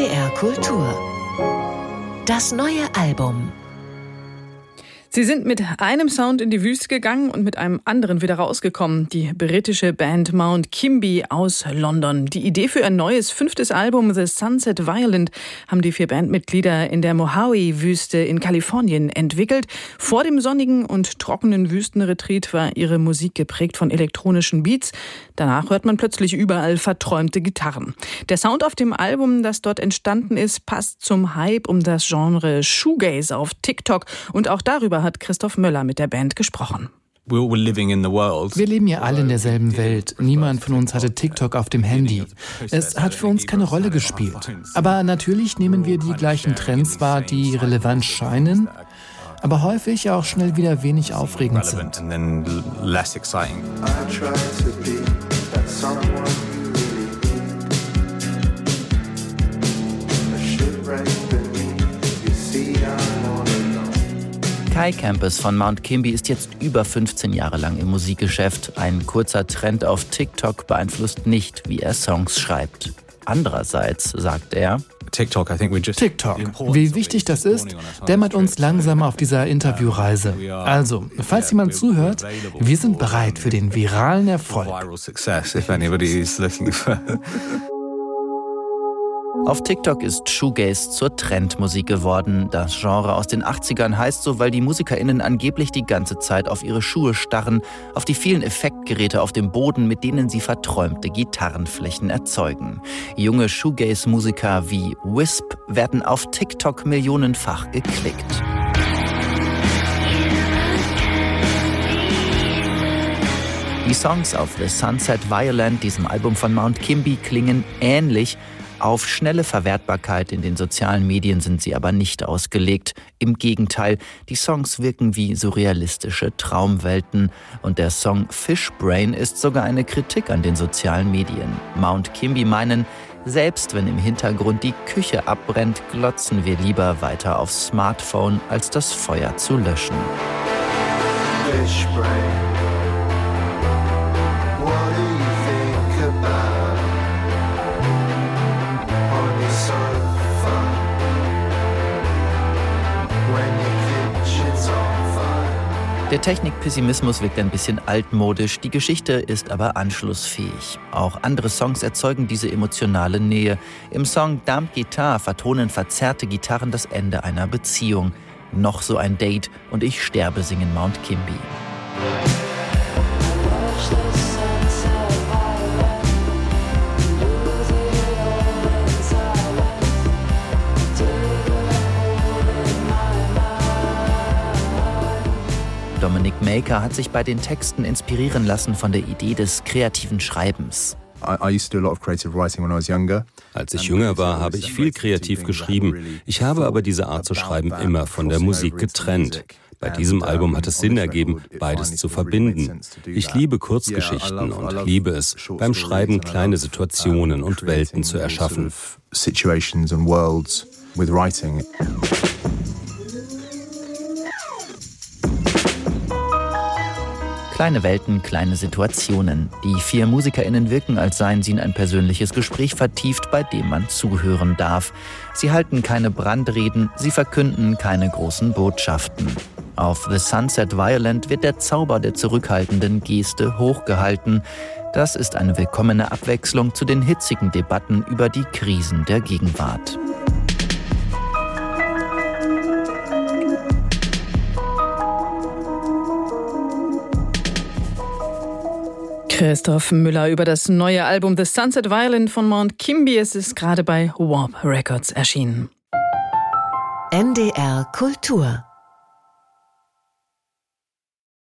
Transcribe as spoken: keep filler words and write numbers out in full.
D R Kultur. Das neue Album. Sie sind mit einem Sound in die Wüste gegangen und mit einem anderen wieder rausgekommen. Die britische Band Mount Kimby aus London. Die Idee für ein neues fünftes Album, The Sunset Violent, haben die vier Bandmitglieder in der Mojave-Wüste in Kalifornien entwickelt. Vor dem sonnigen und trockenen Wüstenretreat war ihre Musik geprägt von elektronischen Beats. Danach hört man plötzlich überall verträumte Gitarren. Der Sound auf dem Album, das dort entstanden ist, passt zum Hype um das Genre Shoegaze auf TikTok. Und auch darüber hat Christoph Möller mit der Band gesprochen. Wir leben ja alle in derselben Welt. Niemand von uns hatte TikTok auf dem Handy. Es hat für uns keine Rolle gespielt. Aber natürlich nehmen wir die gleichen Trends wahr, die relevant scheinen, aber häufig auch schnell wieder wenig aufregend sind. Kai Campus von Mount Kimby ist jetzt über fünfzehn Jahre lang im Musikgeschäft. Ein kurzer Trend auf TikTok beeinflusst nicht, wie er Songs schreibt. Andererseits sagt er: TikTok, wie wichtig das ist, dämmert uns langsam auf dieser Interviewreise. Also, falls jemand zuhört, wir sind bereit für den viralen Erfolg. Auf TikTok ist Shoegaze zur Trendmusik geworden. Das Genre aus den achtzigern heißt so, weil die MusikerInnen angeblich die ganze Zeit auf ihre Schuhe starren, auf die vielen Effektgeräte auf dem Boden, mit denen sie verträumte Gitarrenflächen erzeugen. Junge Shoegaze-Musiker wie Wisp werden auf TikTok millionenfach geklickt. Die Songs auf The Sunset Violent, diesem Album von Mount Kimby, klingen ähnlich. Auf schnelle Verwertbarkeit in den sozialen Medien sind sie aber nicht ausgelegt. Im Gegenteil, die Songs wirken wie surrealistische Traumwelten. Und der Song Fishbrain ist sogar eine Kritik an den sozialen Medien. Mount Kimby meinen, selbst wenn im Hintergrund die Küche abbrennt, glotzen wir lieber weiter aufs Smartphone, als das Feuer zu löschen. Fishbrain. Der Technikpessimismus wirkt ein bisschen altmodisch, die Geschichte ist aber anschlussfähig. Auch andere Songs erzeugen diese emotionale Nähe. Im Song Damp Guitar vertonen verzerrte Gitarren das Ende einer Beziehung. Noch so ein Date und ich sterbe, singen Mount Kimby. Dominic Maker hat sich bei den Texten inspirieren lassen von der Idee des kreativen Schreibens. Als ich jünger war, habe ich viel kreativ geschrieben. Ich habe aber diese Art zu schreiben immer von der Musik getrennt. Bei diesem Album hat es Sinn ergeben, beides zu verbinden. Ich liebe Kurzgeschichten und liebe es, beim Schreiben kleine Situationen und Welten zu erschaffen. Kleine Welten, kleine Situationen. Die vier MusikerInnen wirken, als seien sie in ein persönliches Gespräch vertieft, bei dem man zuhören darf. Sie halten keine Brandreden, sie verkünden keine großen Botschaften. Auf The Sunset Violent wird der Zauber der zurückhaltenden Geste hochgehalten. Das ist eine willkommene Abwechslung zu den hitzigen Debatten über die Krisen der Gegenwart. Christoph Müller über das neue Album The Sunset Violent von Mount Kimby. Es ist gerade bei Warp Records erschienen. N D R Kultur.